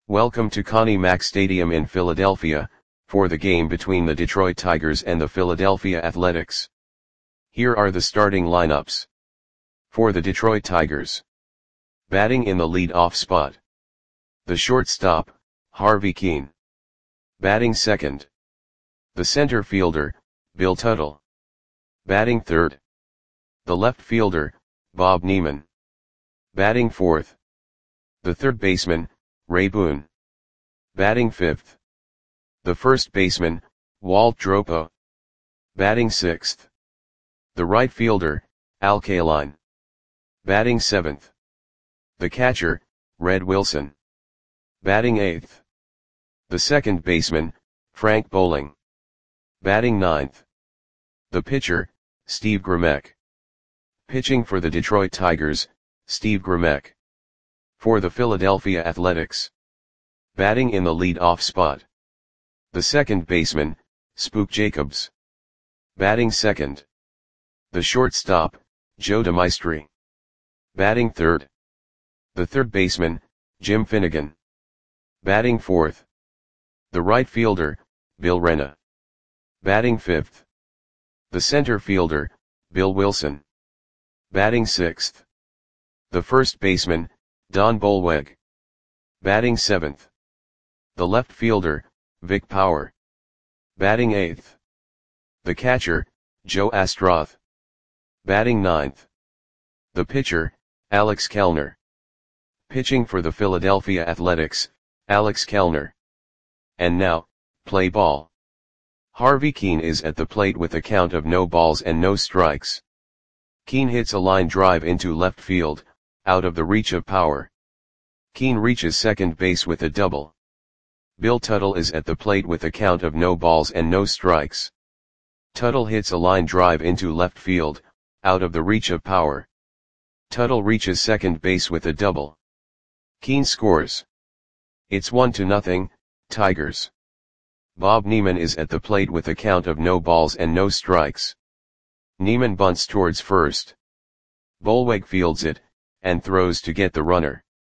Welcome to Connie Mack Stadium in Philadelphia, for the game between the Detroit Tigers and the Philadelphia Athletics. Here are the starting lineups. For the Detroit Tigers. Batting in the lead-off spot. The shortstop, Harvey Kuenn. Batting second. The center fielder, Bill Tuttle. Batting third. The left fielder, Bob Neiman. Batting fourth. The third baseman, Ray Boone. Batting fifth. The first baseman, Walt Dropo. Batting sixth. The right fielder, Al Kaline. Batting seventh. The catcher, Red Wilson. Batting eighth. The second baseman, Frank Bowling. Batting ninth. The pitcher, Steve Grumec. Pitching for the Detroit Tigers, Steve Grumec. For the Philadelphia Athletics. Batting in the lead-off spot. The second baseman, Spook Jacobs. Batting second. The shortstop, Joe DeMaestri. Batting third. The third baseman, Jim Finnegan. Batting fourth. The right fielder, Bill Rena. Batting fifth. The center fielder, Bill Wilson. Batting sixth. The first baseman, Don Bolweg. Batting seventh. The left fielder, Vic Power. Batting eighth. The catcher, Joe Astroth. Batting ninth. The pitcher, Alex Kellner. Pitching for the Philadelphia Athletics, Alex Kellner. And now, play ball. Harvey Kuenn is at the plate with a count of no balls and no strikes. Kuenn hits a line drive into left field, out of the reach of Power. Kuenn reaches second base with a double. Bill Tuttle is at the plate with a count of no balls and no strikes. Tuttle hits a line drive into left field, out of the reach of Power. Tuttle reaches second base with a double. Kuenn scores. It's 1-0, Tigers. Bob Neiman is at the plate with a count of no balls and no strikes. Neiman bunts towards first. Bolweg fields it, and throws to get the runner.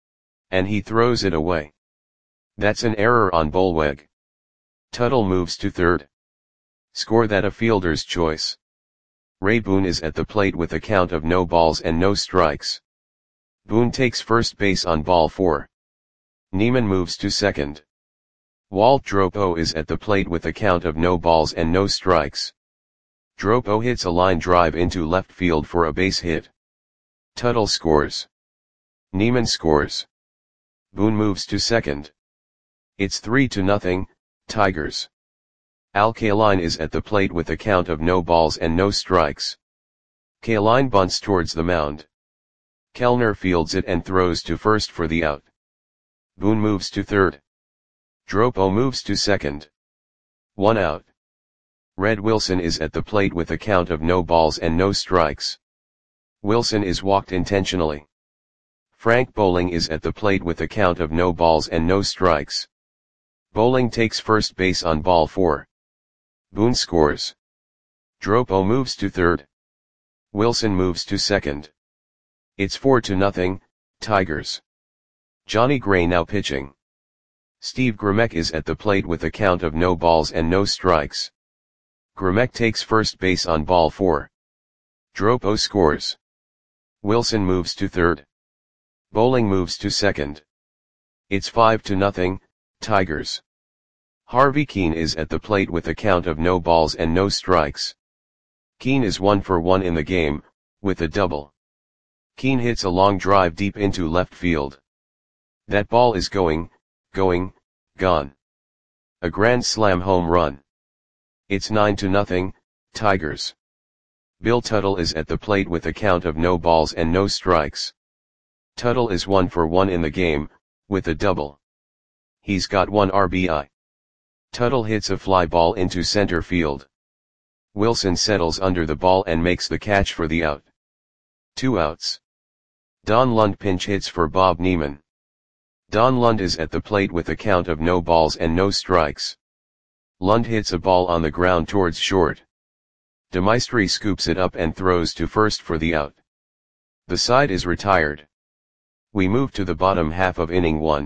And he throws it away. That's an error on Bolweg. Tuttle moves to third. Score that a fielder's choice. Ray Boone is at the plate with a count of no balls and no strikes. Boone takes first base on ball 4. Neiman moves to second. Walt Dropo is at the plate with a count of no balls and no strikes. Dropo hits a line drive into left field for a base hit. Tuttle scores. Neiman scores. Boone moves to second. It's 3-0, Tigers. Al Kaline is at the plate with a count of no balls and no strikes. Kaline bunts towards the mound. Kellner fields it and throws to first for the out. Boone moves to third. Dropo moves to second. 1 out. Red Wilson is at the plate with a count of no balls and no strikes. Wilson is walked intentionally. Frank Bowling is at the plate with a count of no balls and no strikes. Bowling takes first base on ball 4. Boone scores. Dropo moves to third. Wilson moves to second. It's 4-0, Tigers. Johnny Gray now pitching. Steve Grumec is at the plate with a count of no balls and no strikes. Grumec takes first base on ball 4. Dropo scores. Wilson moves to third. Bowling moves to second. It's 5-0, Tigers. Harvey Kuenn is at the plate with a count of no balls and no strikes. Kuenn is 1 for 1 in the game, with a double. Kuenn hits a long drive deep into left field. That ball is gone. A grand slam home run. It's 9-0, Tigers. Bill Tuttle is at the plate with a count of no balls and no strikes. Tuttle is 1 for 1 in the game, with a double. He's got 1 RBI. Tuttle hits a fly ball into center field. Wilson settles under the ball and makes the catch for the out. 2 outs. Don Lund pinch hits for Bob Neiman. Don Lund is at the plate with a count of no balls and no strikes. Lund hits a ball on the ground towards short. DeMaestri scoops it up and throws to first for the out. The side is retired. We move to the bottom half of inning 1,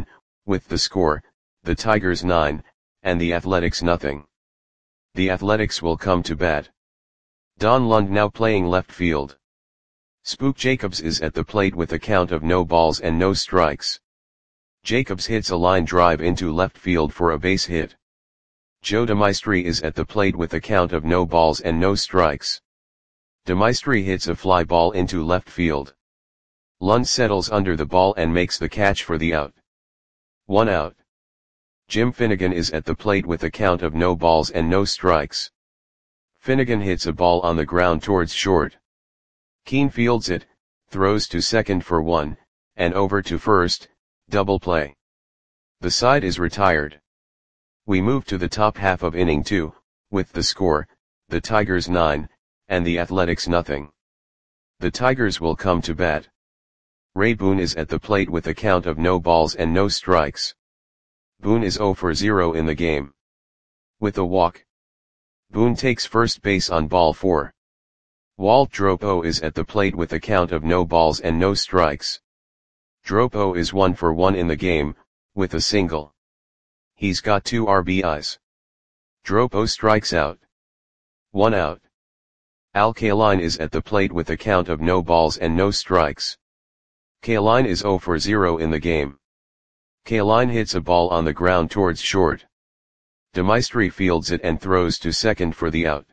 with the score, the Tigers 9, and the Athletics nothing. The Athletics will come to bat. Don Lund now playing left field. Spook Jacobs is at the plate with a count of no balls and no strikes. Jacobs hits a line drive into left field for a base hit. Joe DeMaestri is at the plate with a count of no balls and no strikes. DeMaestri hits a fly ball into left field. Lund settles under the ball and makes the catch for the out. 1 out. Jim Finnegan is at the plate with a count of no balls and no strikes. Finnegan hits a ball on the ground towards short. Keane fields it, throws to second for 1, and over to first, double play. The side is retired. We move to the top half of inning 2, with the score, the Tigers 9, and the Athletics nothing. The Tigers will come to bat. Ray Boone is at the plate with a count of no balls and no strikes. Boone is 0 for 0 in the game. With a walk. Boone takes first base on ball 4. Walt Dropo is at the plate with a count of no balls and no strikes. Dropo is 1 for 1 in the game, with a single. He's got 2 RBIs. Dropo strikes out. 1 out. Al Kaline is at the plate with a count of no balls and no strikes. Kaline is 0 for 0 in the game. Kaline hits a ball on the ground towards short. DeMaestri fields it and throws to second for the out.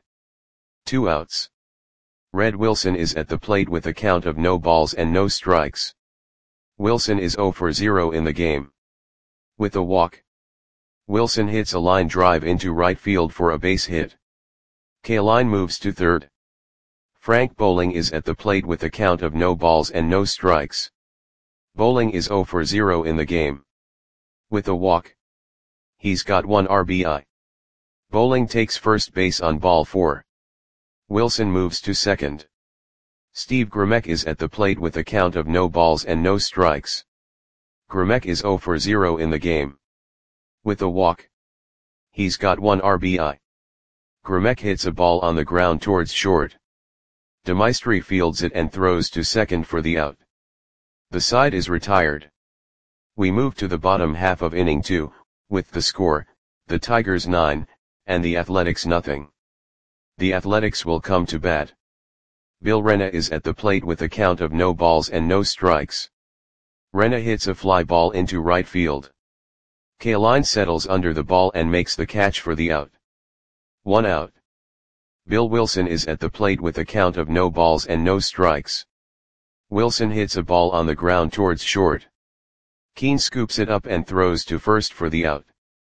2 outs. Red Wilson is at the plate with a count of no balls and no strikes. Wilson is 0 for 0 in the game. With a walk. Wilson hits a line drive into right field for a base hit. Kaline moves to third. Frank Bowling is at the plate with a count of no balls and no strikes. Bowling is 0 for 0 in the game. With a walk. He's got 1 RBI. Bowling takes first base on ball 4. Wilson moves to second. Steve Grimek is at the plate with a count of no balls and no strikes. Grimek is 0 for 0 in the game. With a walk. He's got 1 RBI. Grimek hits a ball on the ground towards short. DeMaestri fields it and throws to second for the out. The side is retired. We move to the bottom half of inning 2, with the score, the Tigers 9, and the Athletics nothing. The Athletics will come to bat. Bill Rena is at the plate with a count of no balls and no strikes. Rena hits a fly ball into right field. Kaline settles under the ball and makes the catch for the out. 1 out. Bill Wilson is at the plate with a count of no balls and no strikes. Wilson hits a ball on the ground towards short. Keane scoops it up and throws to first for the out.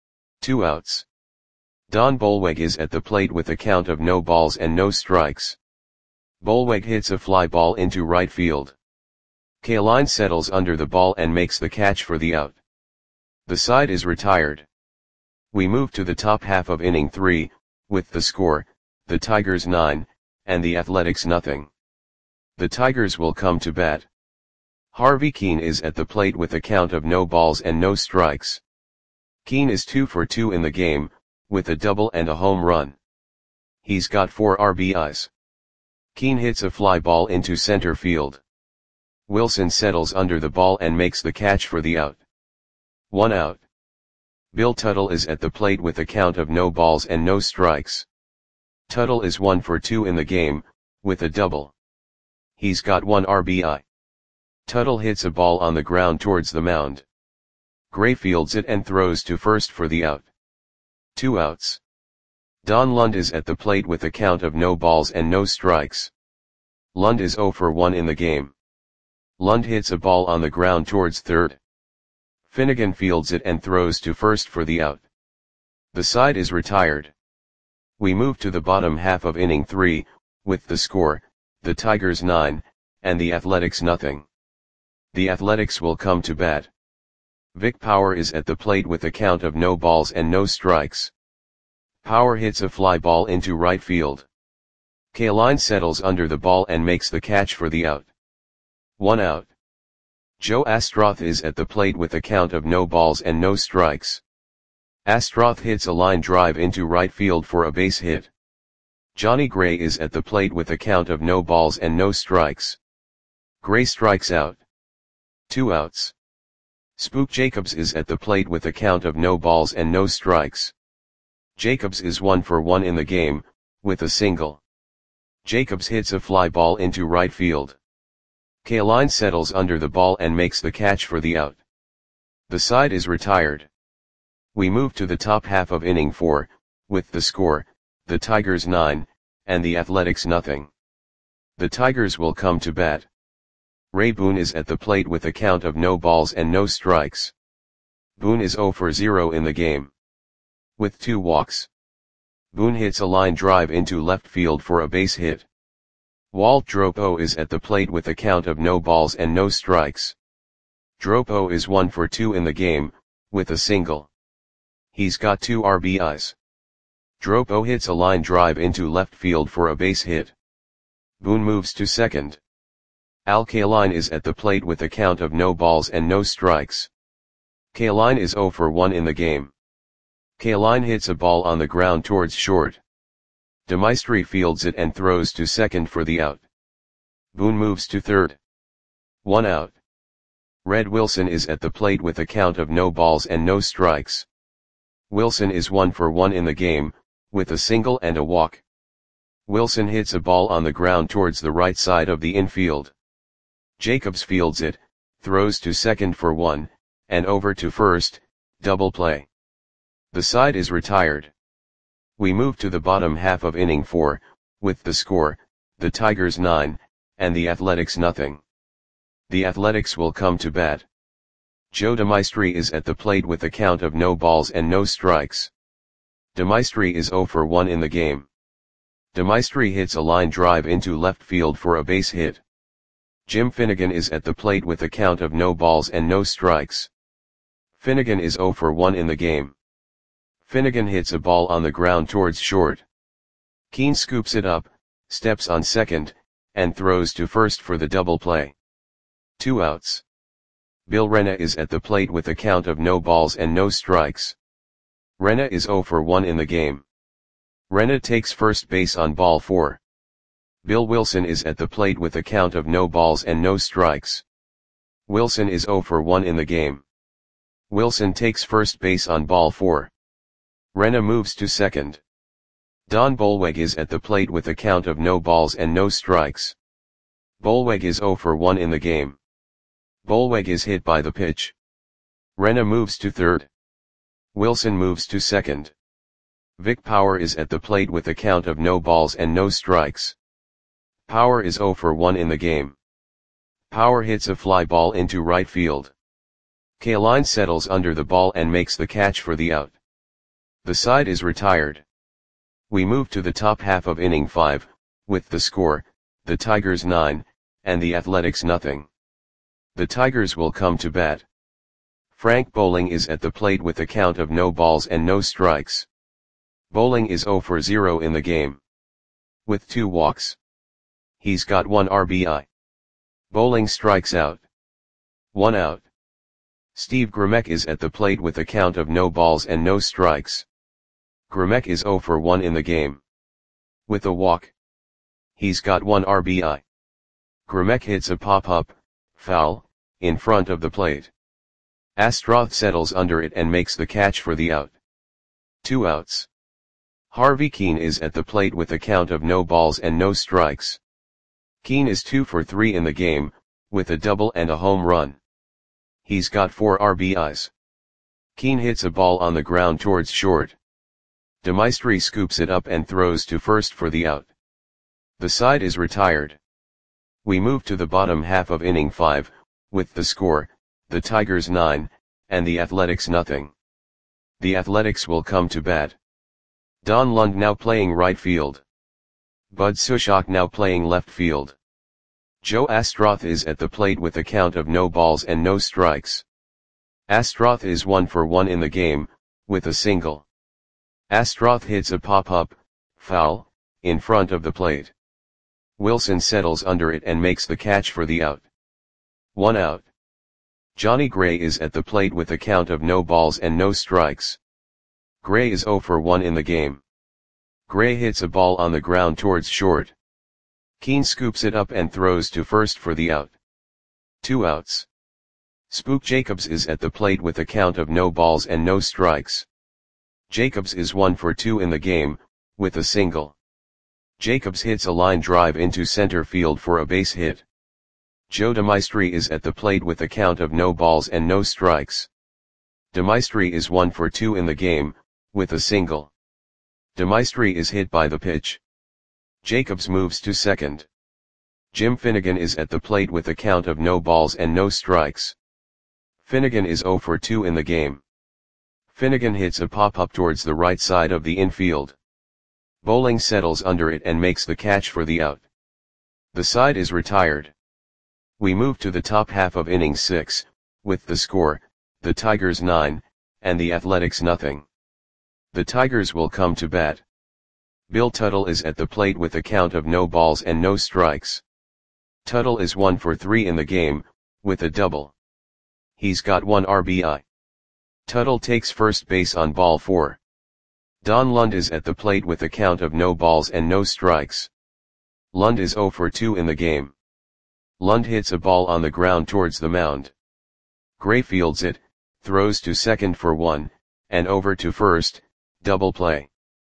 2 outs. Don Bolweg is at the plate with a count of no balls and no strikes. Bolweg hits a fly ball into right field. Kaline settles under the ball and makes the catch for the out. The side is retired. We move to the top half of inning 3, with the score, the Tigers 9, and the Athletics nothing. The Tigers will come to bat. Harvey Keane is at the plate with a count of no balls and no strikes. Keane is 2 for 2 in the game, with a double and a home run. He's got 4 RBIs. Keane hits a fly ball into center field. Wilson settles under the ball and makes the catch for the out. 1 out. Bill Tuttle is at the plate with a count of no balls and no strikes. Tuttle is 1 for 2 in the game, with a double. He's got 1 RBI. Tuttle hits a ball on the ground towards the mound. Gray fields it and throws to first for the out. 2 outs. Don Lund is at the plate with a count of no balls and no strikes. Lund is 0 for 1 in the game. Lund hits a ball on the ground towards third. Finnegan fields it and throws to first for the out. The side is retired. We move to the bottom half of inning 3, with the score, the Tigers 9, and the Athletics nothing. The Athletics will come to bat. Vic Power is at the plate with a count of no balls and no strikes. Power hits a fly ball into right field. Kaline settles under the ball and makes the catch for the out. 1 out. Joe Astroth is at the plate with a count of no balls and no strikes. Astroth hits a line drive into right field for a base hit. Johnny Gray is at the plate with a count of no balls and no strikes. Gray strikes out. 2 outs. Spook Jacobs is at the plate with a count of no balls and no strikes. Jacobs is 1 for 1 in the game, with a single. Jacobs hits a fly ball into right field. Kaline settles under the ball and makes the catch for the out. The side is retired. We move to the top half of inning 4, with the score, the Tigers 9, and the Athletics nothing. The Tigers will come to bat. Ray Boone is at the plate with a count of no balls and no strikes. Boone is 0 for 0 in the game. With 2 walks. Boone hits a line drive into left field for a base hit. Walt Dropo is at the plate with a count of no balls and no strikes. Dropo is 1 for 2 in the game, with a single. He's got 2 RBIs. Dropo hits a line drive into left field for a base hit. Boone moves to second. Al Kaline is at the plate with a count of no balls and no strikes. Kaline is 0 for 1 in the game. Kaline hits a ball on the ground towards short. DeMaestri fields it and throws to second for the out. Boone moves to third. 1 out. Red Wilson is at the plate with a count of no balls and no strikes. Wilson is 1 for 1 in the game, with a single and a walk. Wilson hits a ball on the ground towards the right side of the infield. Jacobs fields it, throws to second for 1, and over to first, double play. The side is retired. We move to the bottom half of inning 4, with the score, the Tigers 9, and the Athletics nothing. The Athletics will come to bat. Joe DeMaestri is at the plate with a count of no balls and no strikes. DeMaestri is 0 for 1 in the game. DeMaestri hits a line drive into left field for a base hit. Jim Finnegan is at the plate with a count of no balls and no strikes. Finnegan is 0 for 1 in the game. Finnegan hits a ball on the ground towards short. Keane scoops it up, steps on second, and throws to first for the double play. 2 outs. Bill Rena is at the plate with a count of no balls and no strikes. Rena is 0 for 1 in the game. Rena takes first base on ball 4. Bill Wilson is at the plate with a count of no balls and no strikes. Wilson is 0 for 1 in the game. Wilson takes first base on ball 4. Rena moves to second. Don Bolweg is at the plate with a count of no balls and no strikes. Bolweg is 0 for 1 in the game. Bolweg is hit by the pitch. Rena moves to third. Wilson moves to second. Vic Power is at the plate with a count of no balls and no strikes. Power is 0 for 1 in the game. Power hits a fly ball into right field. Kaline settles under the ball and makes the catch for the out. The side is retired. We move to the top half of inning 5, with the score, the Tigers 9, and the Athletics nothing. The Tigers will come to bat. Frank Bowling is at the plate with a count of no balls and no strikes. Bowling is 0 for 0 in the game. With 2 walks. He's got 1 RBI. Bowling strikes out. 1 out. Steve Grimek is at the plate with a count of no balls and no strikes. Grimek is 0 for 1 in the game. With a walk. He's got 1 RBI. Grimek hits a pop-up, foul, in front of the plate. Astroth settles under it and makes the catch for the out. 2 outs. Harvey Keene is at the plate with a count of no balls and no strikes. Keene is 2 for 3 in the game, with a double and a home run. He's got 4 RBIs. Keene hits a ball on the ground towards short. DeMaestri scoops it up and throws to first for the out. The side is retired. We move to the bottom half of inning 5, with the score, the Tigers 9, and the Athletics nothing. The Athletics will come to bat. Don Lund now playing right field. Bud Sushok now playing left field. Joe Astroth is at the plate with a count of no balls and no strikes. Astroth is 1 for 1 in the game, with a single. Astroth hits a pop-up, foul, in front of the plate. Wilson settles under it and makes the catch for the out. 1 out. Johnny Gray is at the plate with a count of no balls and no strikes. Gray is 0 for 1 in the game. Gray hits a ball on the ground towards short. Keene scoops it up and throws to first for the out. 2 outs. Spook Jacobs is at the plate with a count of no balls and no strikes. Jacobs is 1 for 2 in the game, with a single. Jacobs hits a line drive into center field for a base hit. Joe DeMaestri is at the plate with a count of no balls and no strikes. DeMaestri is 1 for 2 in the game, with a single. DeMaestri is hit by the pitch. Jacobs moves to second. Jim Finnegan is at the plate with a count of no balls and no strikes. Finnegan is 0 for 2 in the game. Finnegan hits a pop-up towards the right side of the infield. Bowling settles under it and makes the catch for the out. The side is retired. We move to the top half of inning 6, with the score, the Tigers 9, and the Athletics nothing. The Tigers will come to bat. Bill Tuttle is at the plate with a count of no balls and no strikes. Tuttle is 1 for 3 in the game, with a double. He's got 1 RBI. Tuttle takes first base on ball 4. Don Lund is at the plate with a count of no balls and no strikes. Lund is 0 for 2 in the game. Lund hits a ball on the ground towards the mound. Gray fields it, throws to second for 1, and over to first, double play.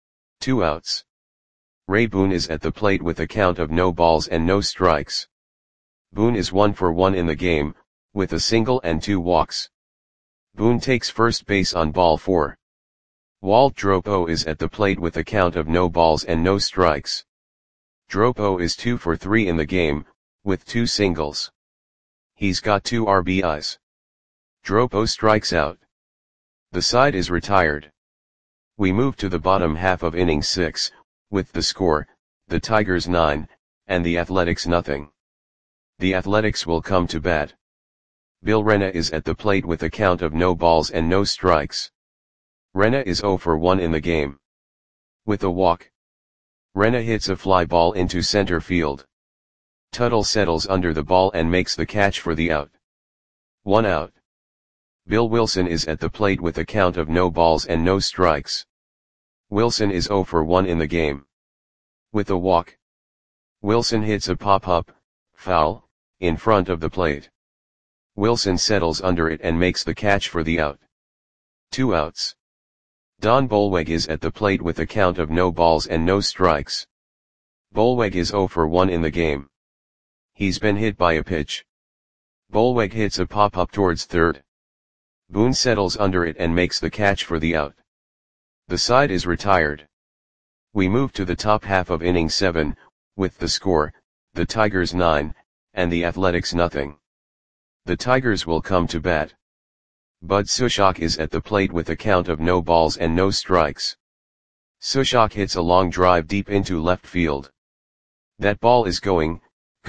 2 outs. Ray Boone is at the plate with a count of no balls and no strikes. Boone is 1 for 1 in the game, with a single and 2 walks. Boone takes first base on ball 4. Walt Dropo is at the plate with a count of no balls and no strikes. Dropo is 2 for 3 in the game, with 2 singles. He's got 2 RBIs. Dropo strikes out. The side is retired. We move to the bottom half of inning 6, with the score, the Tigers 9, and the Athletics nothing. The Athletics will come to bat. Bill Rena is at the plate with a count of no balls and no strikes. Rena is 0 for 1 in the game. With a walk. Rena hits a fly ball into center field. Tuttle settles under the ball and makes the catch for the out. 1 out. Bill Wilson is at the plate with a count of no balls and no strikes. Wilson is 0 for 1 in the game. With a walk. Wilson hits a pop-up, foul, in front of the plate. Wilson settles under it and makes the catch for the out. 2 outs. Don Bolweg is at the plate with a count of no balls and no strikes. Bolweg is 0 for 1 in the game. He's been hit by a pitch. Bolweg hits a pop-up towards third. Boone settles under it and makes the catch for the out. The side is retired. We move to the top half of inning 7, with the score, the Tigers 9, and the Athletics nothing. The Tigers will come to bat. Bud Sushok is at the plate with a count of no balls and no strikes. Sushok hits a long drive deep into left field. That ball is gone.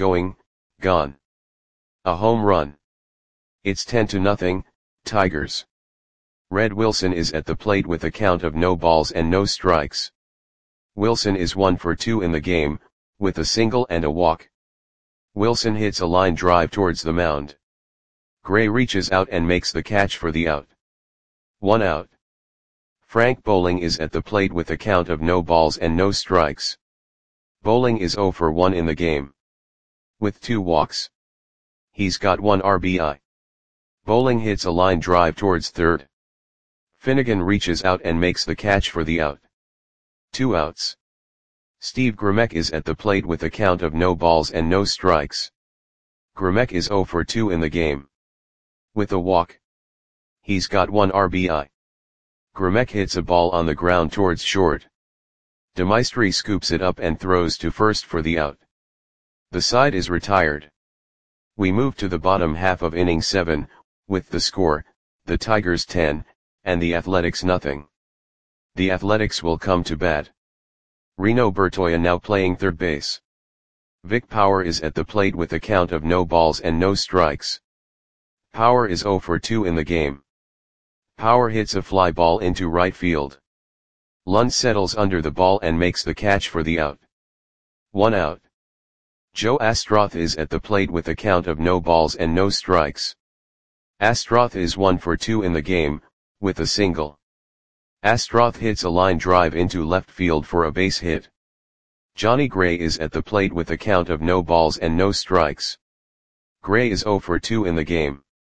A home run. It's 10-0, Tigers. Red Wilson is at the plate with a count of no balls and no strikes. Wilson is 1 for 2 in the game, with a single and a walk. Wilson hits a line drive towards the mound. Gray reaches out and makes the catch for the out. 1 out. Frank Bowling is at the plate with a count of no balls and no strikes. Bowling is 0 for 1 in the game. With 2 walks. He's got 1 RBI. Bowling hits a line drive towards third. Finnegan reaches out and makes the catch for the out. 2 outs. Steve Grimek is at the plate with a count of no balls and no strikes. Grimek is 0 for 2 in the game. With a walk. He's got 1 RBI. Grimek hits a ball on the ground towards short. DeMaestri scoops it up and throws to first for the out. The side is retired. We move to the bottom half of inning 7, with the score, the Tigers 10, and the Athletics nothing. The Athletics will come to bat. Reno Bertoia now playing third base. Vic Power is at the plate with a count of no balls and no strikes. Power is 0 for 2 in the game. Power hits a fly ball into right field. Lund settles under the ball and makes the catch for the out. 1 out. Joe Astroth is at the plate with a count of no balls and no strikes. Astroth is 1 for 2 in the game, with a single. Astroth hits a line drive into left field for a base hit. Johnny Gray is at the plate with a count of no balls and no strikes. Gray is 0 for 2 in the game.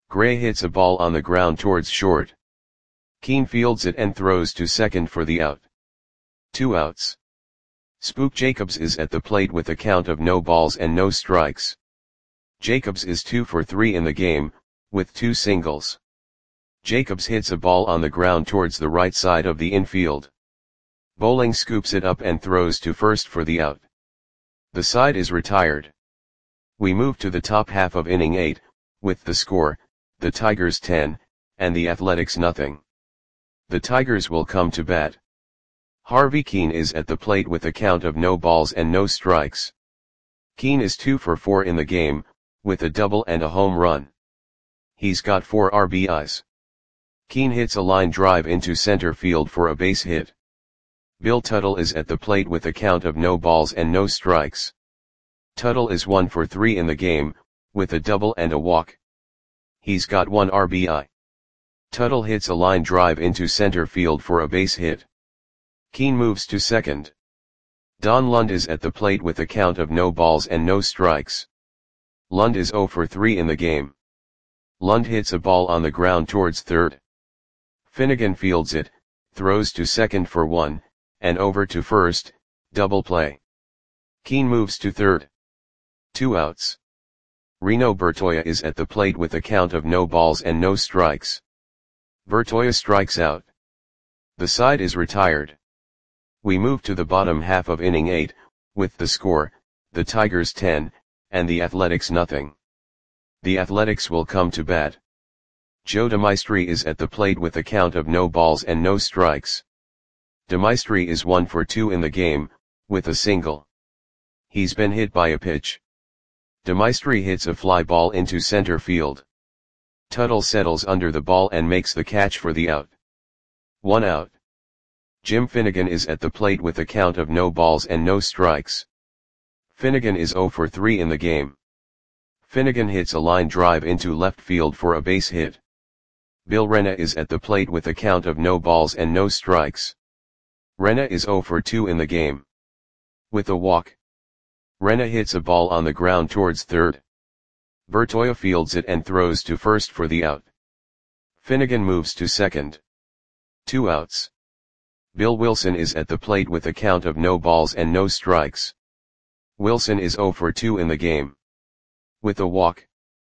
Gray hits a ball on the ground towards short. Keane fields it and throws to second for the out. 2 outs. Spook Jacobs is at the plate with a count of no balls and no strikes. Jacobs is 2 for 3 in the game, with 2 singles. Jacobs hits a ball on the ground towards the right side of the infield. Bowling scoops it up and throws to first for the out. The side is retired. We move to the top half of inning 8, with the score, the Tigers 10, and the Athletics nothing. The Tigers will come to bat. Harvey Keane is at the plate with a count of no balls and no strikes. Keane is 2 for 4 in the game, with a double and a home run. He's got 4 RBIs. Keane hits a line drive into center field for a base hit. Bill Tuttle is at the plate with a count of no balls and no strikes. Tuttle is 1 for 3 in the game, with a double and a walk. He's got 1 RBI. Tuttle hits a line drive into center field for a base hit. Keane moves to second. Don Lund is at the plate with a count of no balls and no strikes. Lund is 0 for 3 in the game. Lund hits a ball on the ground towards third. Finnegan fields it, throws to second for 1, and over to first, double play. Keane moves to third. 2 outs. Reno Bertoia is at the plate with a count of no balls and no strikes. Bertoia strikes out. The side is retired. We move to the bottom half of inning 8, with the score, the Tigers 10, and the Athletics nothing. The Athletics will come to bat. Joe DeMaestri is at the plate with a count of no balls and no strikes. DeMaestri is 1 for 2 in the game, with a single. He's been hit by a pitch. DeMaestri hits a fly ball into center field. Tuttle settles under the ball and makes the catch for the out. 1 out. Jim Finnegan is at the plate with a count of no balls and no strikes. Finnegan is 0 for 3 in the game. Finnegan hits a line drive into left field for a base hit. Bill Rena is at the plate with a count of no balls and no strikes. Rena is 0 for 2 in the game. With a walk. Rena hits a ball on the ground towards third. Bertoia fields it and throws to first for the out. Finnegan moves to second. 2 outs. Bill Wilson is at the plate with a count of no balls and no strikes. Wilson is 0 for 2 in the game. With a walk.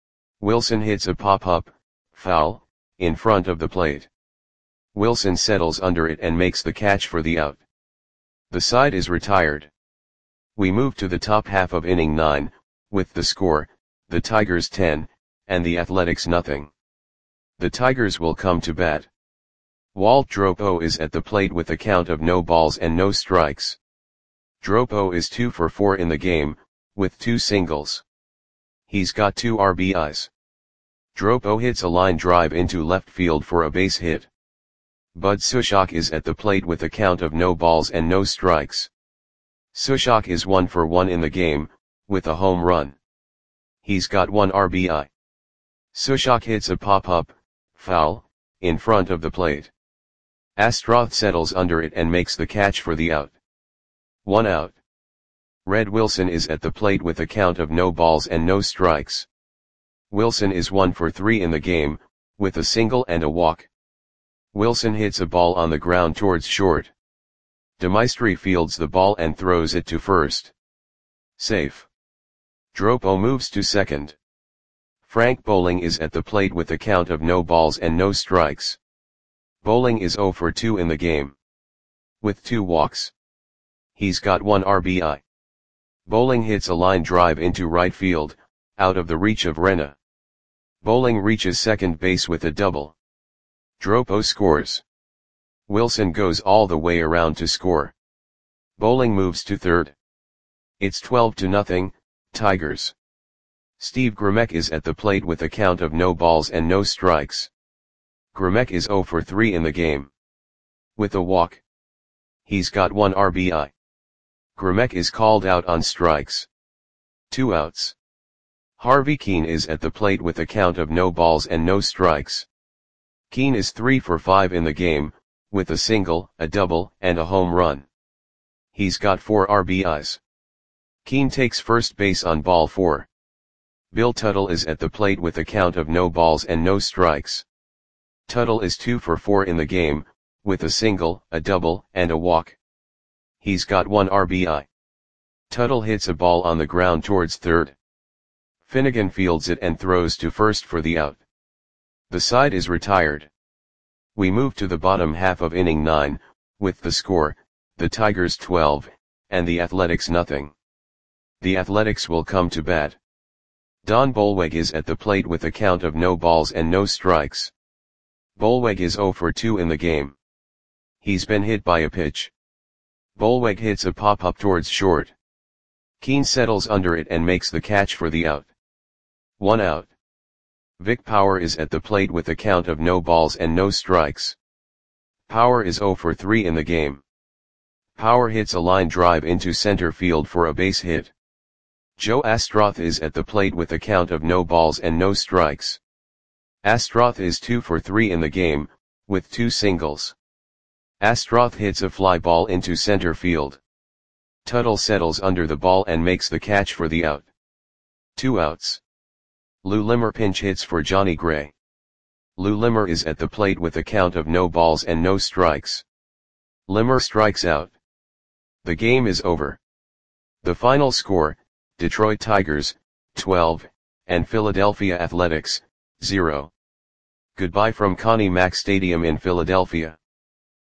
Wilson hits a pop-up, foul, in front of the plate. Wilson settles under it and makes the catch for the out. The side is retired. We move to the top half of inning 9, with the score, the Tigers 10, and the Athletics nothing. The Tigers will come to bat. Walt Dropo is at the plate with a count of no balls and no strikes. Dropo is 2 for 4 in the game, with 2 singles. He's got 2 RBIs. Dropo hits a line drive into left field for a base hit. Bud Sushok is at the plate with a count of no balls and no strikes. Sushok is 1 for 1 in the game, with a home run. He's got 1 RBI. Sushok hits a pop-up, foul, in front of the plate. Astroth settles under it and makes the catch for the out. 1 out. Red Wilson is at the plate with a count of no balls and no strikes. Wilson is 1 for 3 in the game, with a single and a walk. Wilson hits a ball on the ground towards short. DeMaestri fields the ball and throws it to first. Safe. Dropo moves to second. Frank Bowling is at the plate with a count of no balls and no strikes. Bowling is 0 for 2 in the game. With 2 walks. He's got 1 RBI. Bowling hits a line drive into right field, out of the reach of Rena. Bowling reaches second base with a double. Dropo scores. Wilson goes all the way around to score. Bowling moves to third. It's 12-0, Tigers. Steve Grimek is at the plate with a count of no balls and no strikes. Grimek is 0 for 3 in the game. With a walk. He's got 1 RBI. Grimek is called out on strikes. 2 outs. Harvey Keane is at the plate with a count of no balls and no strikes. Keane is 3 for 5 in the game, with a single, a double, and a home run. He's got 4 RBIs. Keane takes first base on ball 4. Bill Tuttle is at the plate with a count of no balls and no strikes. Tuttle is 2 for 4 in the game, with a single, a double, and a walk. He's got 1 RBI. Tuttle hits a ball on the ground towards third. Finnegan fields it and throws to first for the out. The side is retired. We move to the bottom half of inning 9, with the score, the Tigers 12, and the Athletics nothing. The Athletics will come to bat. Don Bolweg is at the plate with a count of no balls and no strikes. Bolweg is 0 for 2 in the game. He's been hit by a pitch. Bolweg hits a pop-up towards short. Keane settles under it and makes the catch for the out. 1 out. Vic Power is at the plate with a count of no balls and no strikes. Power is 0 for 3 in the game. Power hits a line drive into center field for a base hit. Joe Astroth is at the plate with a count of no balls and no strikes. Astroth is 2 for 3 in the game, with 2 singles. Astroth hits a fly ball into center field. Tuttle settles under the ball and makes the catch for the out. 2 outs. Lou Limmer pinch hits for Johnny Gray. Lou Limmer is at the plate with a count of no balls and no strikes. Limmer strikes out. The game is over. The final score, Detroit Tigers, 12, and Philadelphia Athletics, 0. Goodbye from Connie Mack Stadium in Philadelphia.